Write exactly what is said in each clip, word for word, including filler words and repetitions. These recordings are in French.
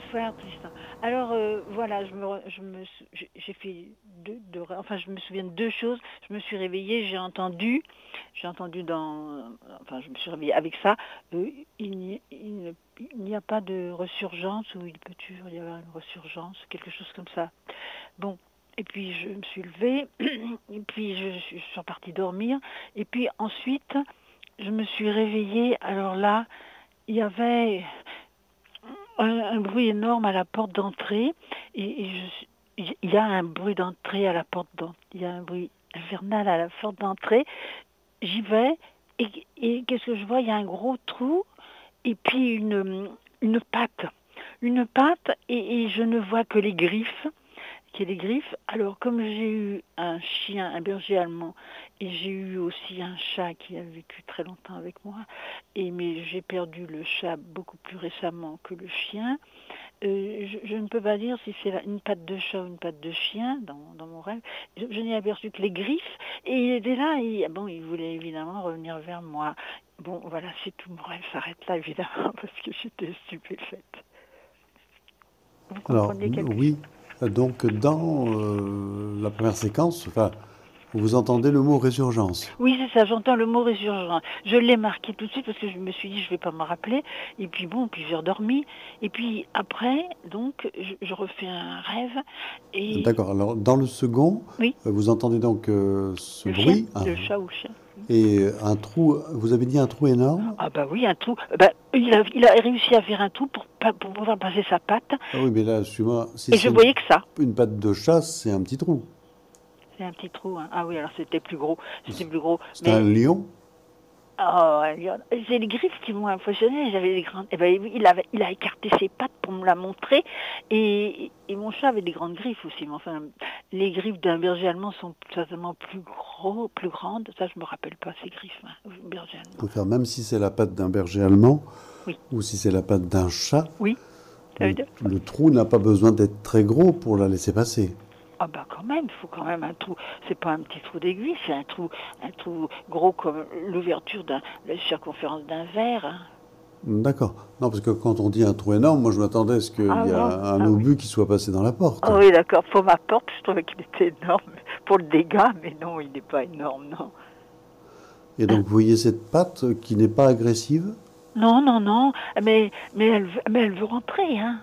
Bonsoir Tristan. Alors euh, voilà, je me, re- je me, sou- j'ai j'ai fait deux, deux, ré- enfin je me souviens de deux choses. Je me suis réveillée, j'ai entendu, j'ai entendu dans, euh, enfin je me suis réveillée avec ça. euh, il n'y il ne- il n'y a pas de resurgence ou il peut toujours y avoir une resurgence, quelque chose comme ça. Bon, et puis je me suis levée, et puis je, suis je suis repartie dormir, et puis ensuite je me suis réveillée. Alors là, il y avait un, un bruit énorme à la porte d'entrée et, et je suis- il y a un bruit d'entrée à la porte d'entrée, il y a un bruit infernal à la porte d'entrée. J'y vais et, et qu'est-ce que je vois? Il y a un gros trou et puis une, une patte, une patte et, et je ne vois que les griffes qui est les griffes. Alors, comme j'ai eu un chien, un berger allemand, et j'ai eu aussi un chat qui a vécu très longtemps avec moi, et mais j'ai perdu le chat beaucoup plus récemment que le chien, euh, je, je ne peux pas dire si c'est la- une patte de chat ou une patte de chien dans, dans mon rêve. Je, je n'ai aperçu que les griffes, et il était là, et bon, il voulait évidemment revenir vers moi. Bon, voilà, c'est tout, mon rêve s'arrête là, évidemment, parce que j'étais stupéfaite. Vous Alors, comprenez quelque chose? oui, donc dans euh, la première séquence, enfin, vous entendez le mot résurgence. Oui, c'est ça, j'entends le mot résurgence. Je l'ai marqué tout de suite parce que je me suis dit, je ne vais pas me rappeler. Et puis bon, puis j'ai redormi. Et puis après, donc, je, je refais un rêve. Et D'accord, alors dans le second, oui, euh, vous entendez donc euh, ce le chien, bruit un- le chat ou le chien. et un trou, vous avez dit un trou énorme? Ah bah oui, un trou. Bah, il a, il a réussi à faire un trou pour, pas- pour pouvoir passer sa patte. Ah oui, mais là, suis-moi, si Et je c'est une, voyais que ça. une patte de chat, c'est un petit trou. C'est un petit trou, hein. Ah oui, alors c'était plus gros. C'était plus gros. C'est un Mais lion? oh, j'ai les griffes qui m'ont impressionné. J'avais des grandes. Eh ben, il avait, il a écarté ses pattes pour me la montrer. Et, et mon chat avait des grandes griffes aussi. Mais enfin, les griffes d'un berger allemand sont certainement plus gros, plus grandes. Ça, je me rappelle pas ces griffes, hein, berger allemand. Enfin, même si c'est la patte d'un berger allemand Oui, ou si c'est la patte d'un chat, oui. Ça veut le, dire. le trou n'a pas besoin d'être très gros pour la laisser passer. Ah bah quand même, il faut quand même un trou. C'est pas un petit trou d'aiguille, c'est un trou, un trou gros comme l'ouverture d'un, la circonférence d'un verre, hein. D'accord. Non, parce que quand on dit un trou énorme, moi je m'attendais à ce qu'il Ah y a non, un ah oui. obus qui soit passé dans la porte. Ah oui, d'accord. Pour ma porte, je trouvais qu'il était énorme pour le dégât, mais non, il n'est pas énorme, non. Et donc vous voyez cette patte qui n'est pas agressive. Non, non, non, mais, mais, elle, veut- mais elle veut rentrer, hein.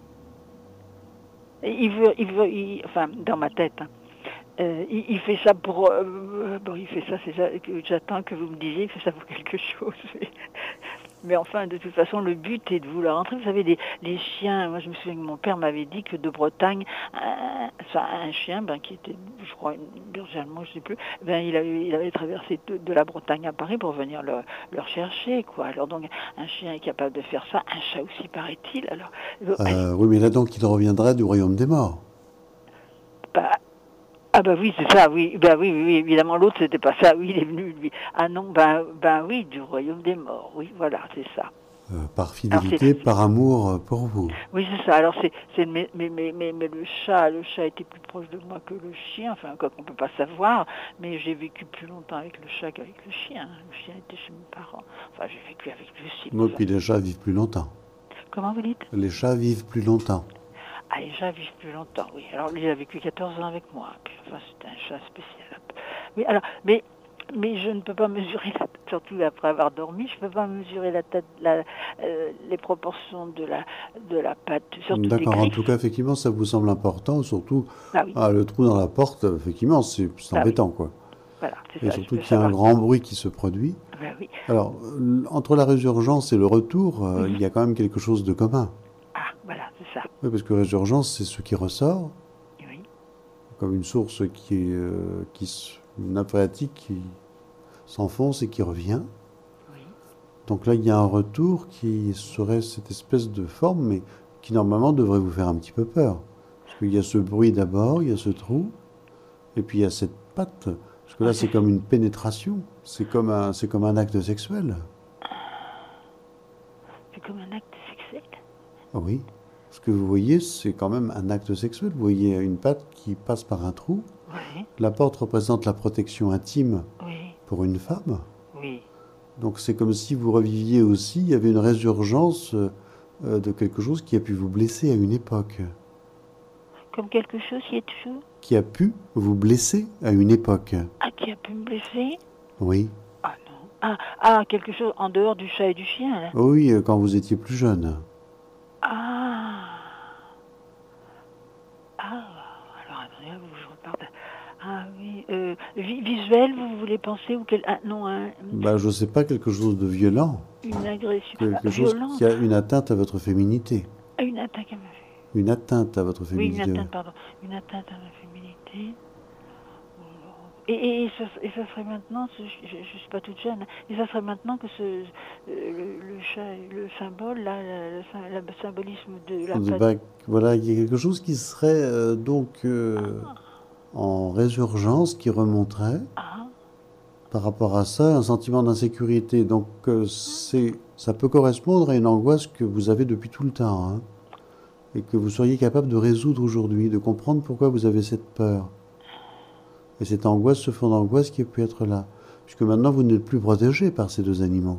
Il veut, il veut, il- enfin, dans ma tête, hein. Euh, il, il fait ça pour, euh, bon, il fait ça, c'est ça que j'attends que vous me disiez, il fait ça pour quelque chose. Mais enfin, de toute façon, le but est de vouloir rentrer. Vous savez, les, les chiens, moi je me souviens que mon père m'avait dit que de Bretagne, un, ça, un chien, ben, qui était, je crois, une berger allemand, je ne sais plus, ben, il, avait, il avait traversé de, de la Bretagne à Paris pour venir le, le rechercher, quoi. Alors donc, un chien est capable de faire ça, un chat aussi, paraît-il. Alors, euh, Euh, oui, mais là donc il reviendrait du royaume des morts. bah, ah bah oui, c'est ça, oui, bah oui, oui, oui, évidemment, l'autre, c'était pas ça, oui, il est venu, lui. Ah non, ben, ben oui, du royaume des morts, oui, voilà, c'est ça. Euh, par Alors c'est, fidélité, par amour euh, pour vous. oui, c'est ça. Alors c'est, c'est mais, mais, mais, mais, mais le chat, le chat était plus proche de moi que le chien. Enfin, quoi qu'on peut pas savoir. Mais j'ai vécu plus longtemps avec le chat qu'avec le chien. Le chien était chez mes parents. Enfin, j'ai vécu avec lui aussi. Moi, Enfin, puis les chats vivent plus longtemps. comment vous dites? Les chats vivent plus longtemps. Ah, les chats vivent plus longtemps. Oui. Alors lui, il a vécu quatorze ans avec moi. Puis, enfin, c'était un chat spécial. Oui. Alors, mais mais je ne peux pas mesurer, la, surtout après avoir dormi, je ne peux pas mesurer la tête, la, euh, les proportions de la de la patte, surtout des D'accord. En tout griffes. cas, effectivement, ça vous semble important. Surtout, Ah oui, ah, le trou dans la porte, effectivement, c'est c'est ah oui. embêtant, quoi. Voilà, c'est Et ça. Je surtout veux qu'il y a un savoir. grand bruit qui se produit. Ben oui. Alors, euh, entre la résurgence et le retour, euh, il Mhm. y a quand même quelque chose de commun. Ah, voilà, c'est ça. Oui, parce que résurgence, c'est ce qui ressort, Oui, comme une source qui est, euh, qui, s- une nappe phréatique qui s'enfonce et qui revient. oui. Donc là, il y a un retour qui serait cette espèce de forme, mais qui normalement devrait vous faire un petit peu peur. Parce qu'il y a ce bruit d'abord, il y a ce trou, et puis il y a cette patte. Parce que Ah, là, c'est c'est comme une pénétration. C'est comme un, c'est comme un acte sexuel. c'est comme un acte sexuel. Ah oui. Ce que vous voyez, c'est quand même un acte sexuel. Vous voyez une patte qui passe par un trou. Oui, La porte représente la protection intime oui, pour une femme. oui. Donc c'est comme si vous reviviez aussi, il y avait une résurgence euh, euh, de quelque chose qui a pu vous blesser à une époque. Comme quelque chose qui est toujours... Qui a pu vous blesser à une époque. Ah, qui a pu me blesser? Oui. Ah non. Ah, ah, quelque chose en dehors du chat et du chien, là. Oui, euh, quand vous étiez plus jeune. Ah. Ah, alors attendez, là, je reparte. Ah oui, euh, vi- visuel, vous voulez penser ou quel... Ah non, un- Bah, je sais pas, quelque chose de violent. une agression ah, Quelque chose violente, qui a une atteinte à votre féminité. Ah, une attaque à ma féminité. Une atteinte à votre Oui, une féminité. atteinte, pardon, une atteinte à ma féminité. Et, et, et, ça, et ça serait maintenant, ce- je ne suis pas toute jeune, hein, et ça serait maintenant que ce, euh, le, le, chat, le symbole, là, le, le- le symbolisme de la Bah, patte. voilà, il y a quelque chose qui serait euh, donc euh, en résurgence, qui remonterait. Ah, Par rapport à ça, un sentiment d'insécurité. Donc, euh, c'est, ça peut correspondre à une angoisse que vous avez depuis tout le temps, hein, et que vous seriez capable de résoudre aujourd'hui, de comprendre pourquoi vous avez cette peur. Et cette angoisse, ce fond d'angoisse qui a pu être là. Puisque maintenant, vous n'êtes plus protégé par ces deux animaux.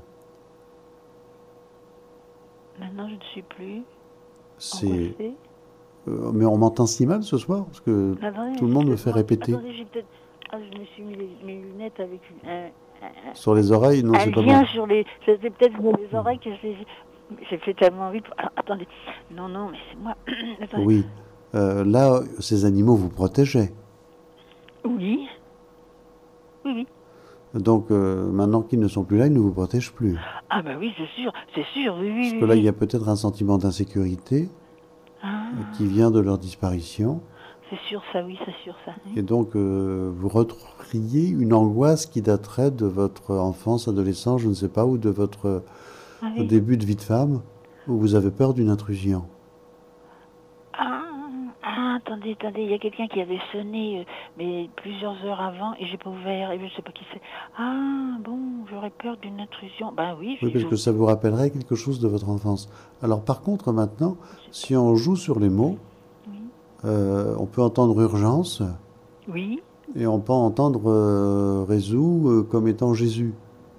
maintenant je ne suis plus C'est, angoissée. euh, mais on m'entend si mal ce soir, parce que Attendez, tout le monde me peut-être fait moi- répéter. Attendez, j'ai peut-être... Ah, je me suis mis les- mes lunettes avec une- un, un- Sur les oreilles, non, un c'est pas lien bon. sur les... C'était peut-être sur les oreilles que j'ai... J'ai fait tellement vite. Alors, attendez. Non, non, mais c'est moi. Attendez. Oui. Euh, là, ces animaux vous protégeaient. Oui. Oui, oui. Donc, euh, maintenant qu'ils ne sont plus là, ils ne vous protègent plus. Ah bah oui, c'est sûr, c'est sûr, oui, oui, Parce oui. que là, oui. il y a peut-être un sentiment d'insécurité Ah, qui vient de leur disparition. c'est sûr ça, oui, c'est sûr ça. Et donc, euh, vous retrouveriez une angoisse qui daterait de votre enfance, adolescence, je ne sais pas, ou de votre Ah, au oui. début de vie de femme, où vous avez peur d'une intrusion. Ah, ah, attendez, attendez, il y a quelqu'un qui avait sonné, euh, mais plusieurs heures avant, et j'ai pas ouvert, et je sais pas qui c'est. Ah, bon, j'aurais peur d'une intrusion. Ben oui, Oui, j'ai- parce que ça vous rappellerait quelque chose de votre enfance. Alors, par contre, maintenant, si on joue sur les mots, Oui. euh, on peut entendre urgence Oui. et on peut entendre euh, résout euh, comme étant Jésus.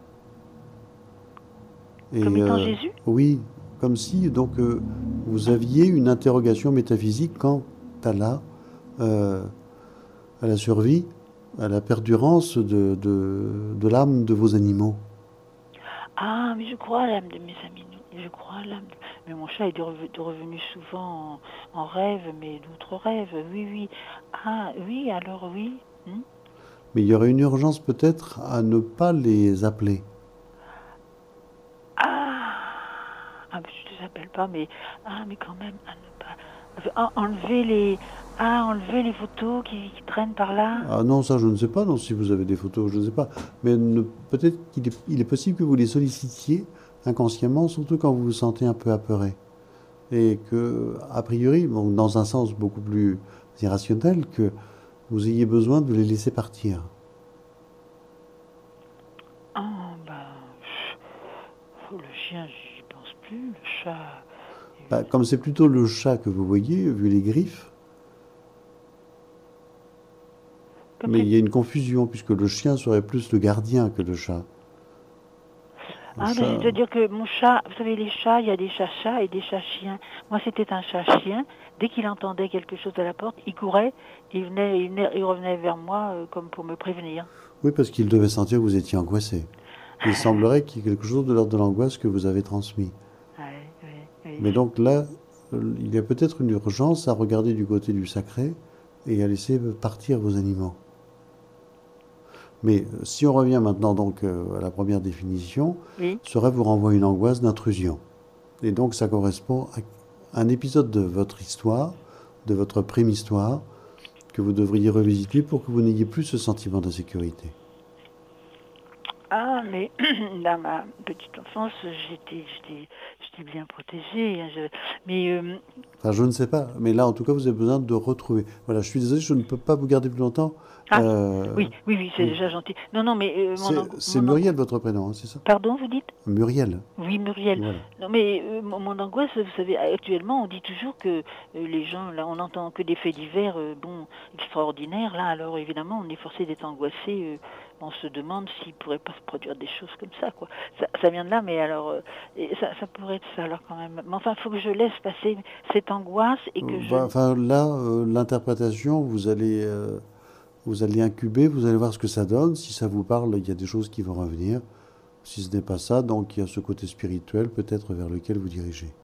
Et, Comme étant euh, Jésus? Oui, comme si donc euh, vous aviez une interrogation métaphysique quant à la, euh, à la survie, à la perdurance de, de, de l'âme de vos animaux. Ah, mais je crois à l'âme de mes amis. non. Je crois à l'âme. de- Mais mon chat est rev- de revenu souvent en, en rêve, mais d'autres rêves. Oui, oui. Ah, oui, alors oui. Hmm. Mais il y aurait une urgence peut-être à ne pas les appeler. Ah, ah, mais je ne les appelle pas, mais ah, mais quand même, à ne pas ah, enlever les ah, enlever les photos qui, qui traînent par là. Ah non, ça je ne sais pas, non, si vous avez des photos, je ne sais pas. Mais ne- peut-être qu'il est, il est possible que vous les sollicitiez inconsciemment, surtout quand vous vous sentez un peu apeuré. Et que, a priori, bon, dans un sens beaucoup plus irrationnel, que vous ayez besoin de les laisser partir. Ah, ben, pff, le chien, j'y pense plus. Le chat. Bah, comme c'est plutôt le chat que vous voyez, vu les griffes, Comme mais c'est- il y a une confusion, puisque le chien serait plus le gardien que le chat. Le Ah, chat- ben, c'est-à-dire que mon chat, vous savez, les chats, il y a des chats-chats et des chats-chiens. Moi, c'était un chat-chien. Dès qu'il entendait quelque chose à la porte, il courait, il, venait, il, venait- il revenait vers moi euh, comme pour me prévenir. Oui, parce qu'il devait sentir que vous étiez angoissé. Il semblerait qu'il y ait quelque chose de l'ordre de l'angoisse que vous avez transmis. Ouais, ouais, ouais. Mais donc là, euh, il y a peut-être une urgence à regarder du côté du sacré et à laisser partir vos animaux. Mais euh, si on revient maintenant donc euh, à la première définition, Oui. ce rêve vous renvoie une angoisse d'intrusion. Et donc ça correspond à un épisode de votre histoire, de votre prime-histoire, que vous devriez revisiter pour que vous n'ayez plus ce sentiment d'insécurité. Ah, mais dans ma petite enfance, j'étais, j'étais, j'étais bien protégée. hein, je- Mais euh, Enfin, je ne sais pas, mais là, en tout cas, vous avez besoin de retrouver. Voilà, je suis désolé, je ne peux pas vous garder plus longtemps. Ah, Euh, oui, oui, oui, c'est oui. déjà gentil. Non, non, mais euh, mon, C'est ango- c'est mon ango- Muriel, votre prénom, hein, c'est ça? Pardon, vous dites? Muriel. Oui, Muriel. Voilà. Non, mais euh, mon, mon angoisse, vous savez, actuellement, on dit toujours que euh, les gens, là, on n'entend que des faits divers, euh, bon, extraordinaires. Là, alors évidemment, on est forcé d'être angoissé. euh, on se demande s'il pourrait pas se produire dire des choses comme ça, quoi. Ça, ça vient de là, mais alors, euh, et ça, ça pourrait être ça, alors, quand même. Mais enfin, il faut que je laisse passer cette angoisse et que je... Va- Enfin, là, euh, l'interprétation, vous allez, euh, vous allez incuber, vous allez voir ce que ça donne. Si ça vous parle, il y a des choses qui vont revenir. Si ce n'est pas ça, donc il y a ce côté spirituel peut-être vers lequel vous dirigez.